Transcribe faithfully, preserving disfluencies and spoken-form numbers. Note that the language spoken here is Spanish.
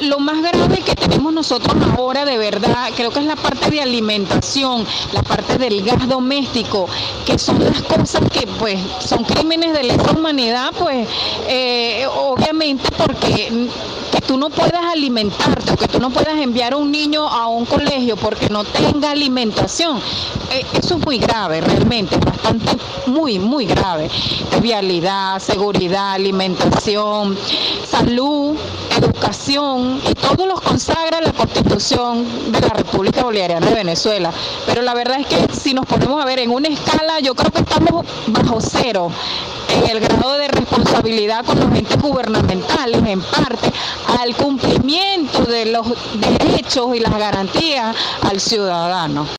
lo más grave que tenemos nosotros ahora de verdad, creo que es la parte de alimentación, la parte del gas doméstico, que son las cosas que pues son crímenes de lesa humanidad, pues eh, obviamente porque que tú no puedas alimentarte o que tú no puedas enviar a un niño a un colegio porque no tenga alimentación, eh, eso es muy grave realmente, bastante, muy, muy grave. Vialidad, seguridad, alimentación, salud, educación, y todo los consagra la Constitución de la República Bolivariana de Venezuela. Pero la verdad es que si nos ponemos a ver en una escala, yo creo que estamos bajo cero en el grado de responsabilidad con los entes gubernamentales, en parte al cumplimiento de los derechos y las garantías al ciudadano.